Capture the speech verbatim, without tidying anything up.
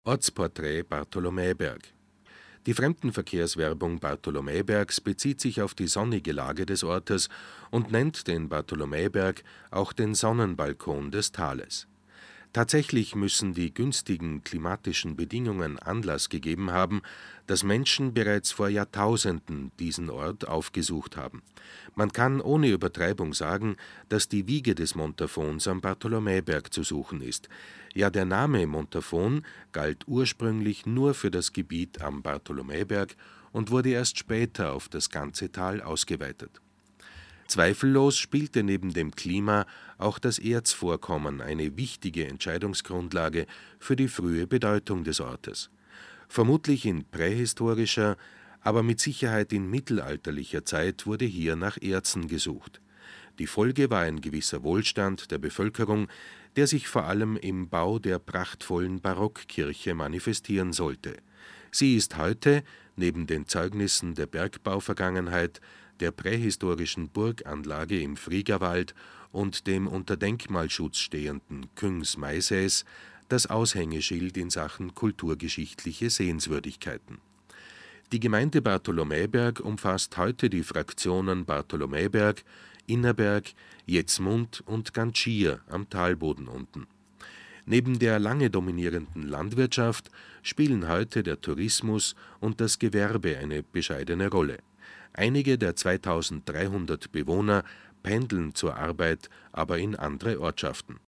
Ortsporträt Bartholomäberg. Die Fremdenverkehrswerbung Bartholomäbergs bezieht sich auf die sonnige Lage des Ortes und nennt den Bartholomäberg auch den Sonnenbalkon des Tales. Tatsächlich müssen die günstigen klimatischen Bedingungen Anlass gegeben haben, dass Menschen bereits vor Jahrtausenden diesen Ort aufgesucht haben. Man kann ohne Übertreibung sagen, dass die Wiege des Montafons am Bartholomäberg zu suchen ist. Ja, der Name Montafon galt ursprünglich nur für das Gebiet am Bartholomäberg und wurde erst später auf das ganze Tal ausgeweitet. Zweifellos spielte neben dem Klima auch das Erzvorkommen eine wichtige Entscheidungsgrundlage für die frühe Bedeutung des Ortes. Vermutlich in prähistorischer, aber mit Sicherheit in mittelalterlicher Zeit wurde hier nach Erzen gesucht. Die Folge war ein gewisser Wohlstand der Bevölkerung, der sich vor allem im Bau der prachtvollen Barockkirche manifestieren sollte. Sie ist heute, neben den Zeugnissen der Bergbauvergangenheit, der prähistorischen Burganlage im Friegerwald und dem unter Denkmalschutz stehenden Küngs Maisäß, das Aushängeschild in Sachen kulturgeschichtliche Sehenswürdigkeiten. Die Gemeinde Bartholomäberg umfasst heute die Fraktionen Bartholomäberg, Innerberg, Jetzmund und Gandschier am Talboden unten. Neben der lange dominierenden Landwirtschaft spielen heute der Tourismus und das Gewerbe eine bescheidene Rolle. Einige der zweitausenddreihundert Bewohner pendeln zur Arbeit, aber in andere Ortschaften